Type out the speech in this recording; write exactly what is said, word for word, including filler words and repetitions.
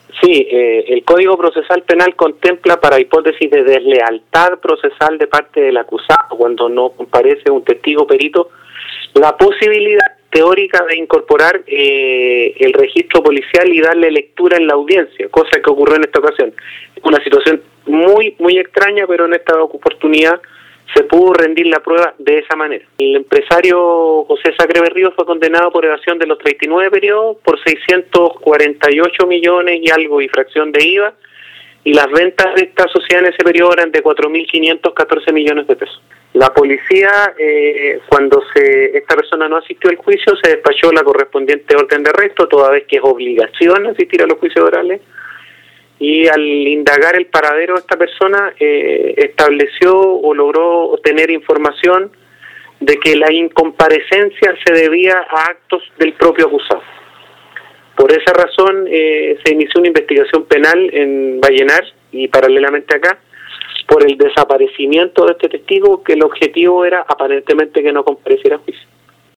Sí, eh, el Código Procesal Penal contempla, para hipótesis de deslealtad procesal de parte del acusado, cuando no comparece un testigo perito, la posibilidad teórica de incorporar eh, el registro policial y darle lectura en la audiencia, cosa que ocurrió en esta ocasión. Una situación muy, muy extraña, pero en esta oportunidad se pudo rendir la prueba de esa manera. El empresario José Sacre Berrío fue condenado por evasión de los treinta y nueve periodos por seiscientos cuarenta y ocho millones y algo y fracción de I V A, y las ventas de esta sociedad en ese periodo eran de cuatro mil quinientos catorce millones de pesos. La policía, eh, cuando se esta persona no asistió al juicio, se despachó la correspondiente orden de arresto, toda vez que es obligación asistir a los juicios orales, y al indagar el paradero de esta persona, eh, estableció o logró obtener información de que la incomparecencia se debía a actos del propio acusado. Por esa razón eh, se inició una investigación penal en Vallenar y paralelamente acá por el desaparecimiento de este testigo, que el objetivo era aparentemente que no compareciera a juicio.